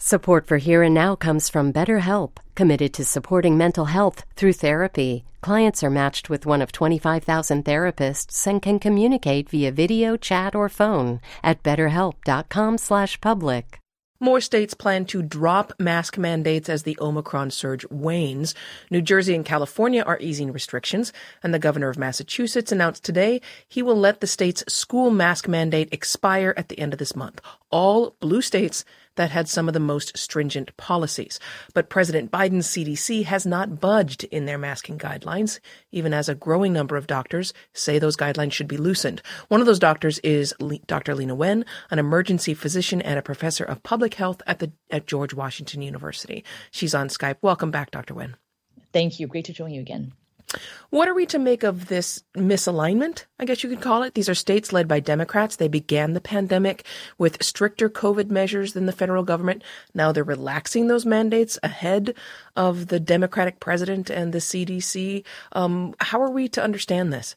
Support for Here and Now comes from BetterHelp, committed to supporting mental health through therapy. Clients are matched with one of 25,000 therapists and can communicate via video, chat, or phone at betterhelp.com/public. More states plan to drop mask mandates as the Omicron surge wanes. New Jersey and California are easing restrictions, and the governor of Massachusetts announced today he will let the state's school mask mandate expire at the end of this month. All blue states that had some of the most stringent policies. But President Biden's CDC has not budged in their masking guidelines, even as a growing number of doctors say those guidelines should be loosened. One of those doctors is Dr. Leana Wen, an emergency physician and a professor of public health at George Washington University. She's on Skype. Welcome back, Dr. Wen. Thank you. Great to join you again. What are we to make of this misalignment, I guess you could call it? These are states led by Democrats. They began the pandemic with stricter COVID measures than the federal government. Now they're relaxing those mandates ahead of the Democratic president and the CDC. How are we to understand this?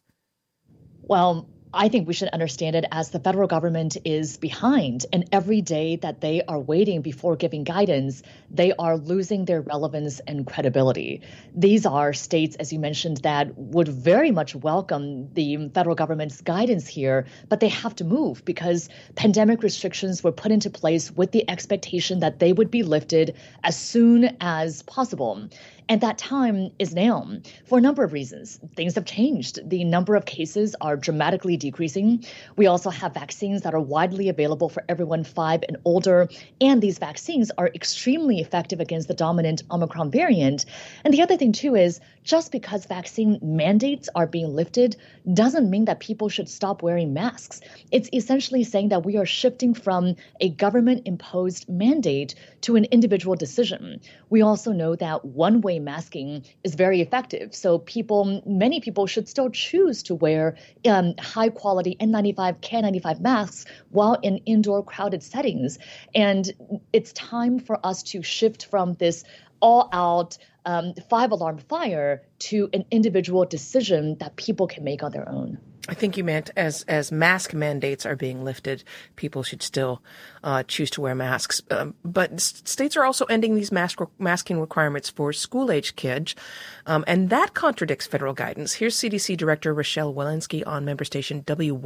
Well, I think we should understand it as the federal government is behind, and every day that they are waiting before giving guidance, they are losing their relevance and credibility. These are states, as you mentioned, that would very much welcome the federal government's guidance here, but they have to move because pandemic restrictions were put into place with the expectation that they would be lifted as soon as possible. And that time is now for a number of reasons. Things have changed. The number of cases are dramatically decreasing. We also have vaccines that are widely available for everyone 5 and older. And these vaccines are extremely effective against the dominant Omicron variant. And the other thing, too, is just because vaccine mandates are being lifted doesn't mean that people should stop wearing masks. It's essentially saying that we are shifting from a government-imposed mandate to an individual decision. We also know that one-way masking is very effective. So many people should still choose to wear high-quality N95, KN95 masks while in indoor crowded settings. And it's time for us to shift from this all-out 5-alarm fire to an individual decision that people can make on their own. I think you meant as mask mandates are being lifted, people should still choose to wear masks. But states are also ending these masking requirements for school-age kids, and that contradicts federal guidance. Here's CDC Director Rochelle Walensky on member station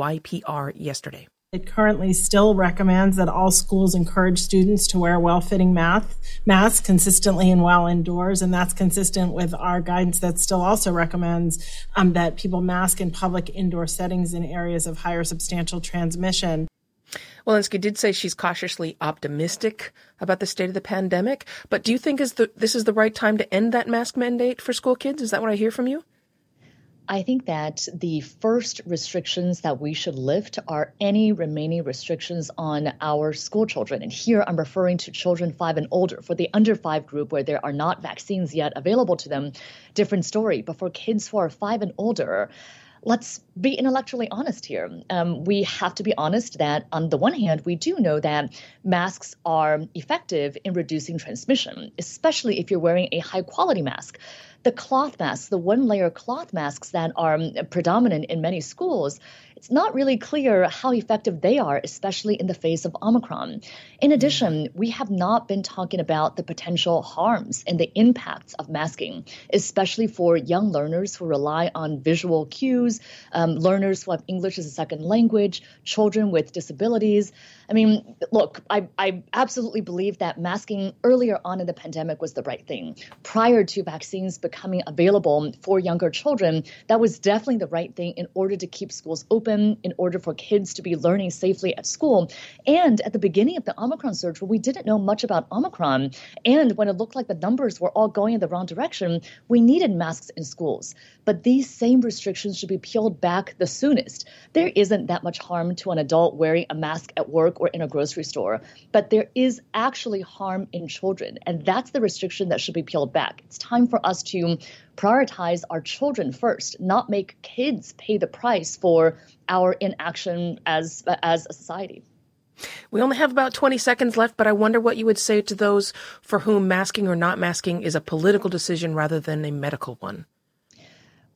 WYPR yesterday. It currently still recommends that all schools encourage students to wear well-fitting masks consistently and while indoors, and that's consistent with our guidance that still also recommends that people mask in public indoor settings in areas of higher substantial transmission. Walensky did say she's cautiously optimistic about the state of the pandemic, but do you think this is the right time to end that mask mandate for school kids? Is that what I hear from you? I think that the first restrictions that we should lift are any remaining restrictions on our school children. And here I'm referring to children 5 and older. For the under 5 group where there are not vaccines yet available to them, different story. But for kids who are 5 and older, let's be intellectually honest here. We have to be honest that on the one hand, we do know that masks are effective in reducing transmission, especially if you're wearing a high quality mask. The cloth masks, the one-layer cloth masks that are predominant in many schools, it's not really clear how effective they are, especially in the face of Omicron. In addition, we have not been talking about the potential harms and the impacts of masking, especially for young learners who rely on visual cues, learners who have English as a second language, children with disabilities. I mean, look, I absolutely believe that masking earlier on in the pandemic was the right thing. Prior to vaccines becoming available for younger children, that was definitely the right thing in order to keep schools open, in order for kids to be learning safely at school. And at the beginning of the Omicron surge, when we didn't know much about Omicron, and when it looked like the numbers were all going in the wrong direction, we needed masks in schools. But these same restrictions should be peeled back the soonest. There isn't that much harm to an adult wearing a mask at work or in a grocery store, but there is actually harm in children. And that's the restriction that should be peeled back. It's time for us to prioritize our children first, not make kids pay the price for our inaction as a society. We only have about 20 seconds left, but I wonder what you would say to those for whom masking or not masking is a political decision rather than a medical one.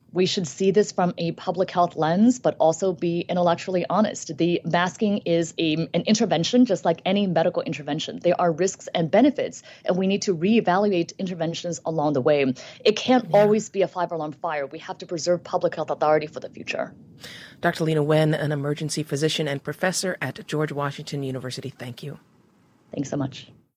We should see this from a public health lens, but also be intellectually honest. The masking is an intervention, just like any medical intervention. There are risks and benefits, and we need to reevaluate interventions along the way. It can't always be a five-alarm fire. We have to preserve public health authority for the future. Dr. Leana Wen, an emergency physician and professor at George Washington University, thank you. Thanks so much.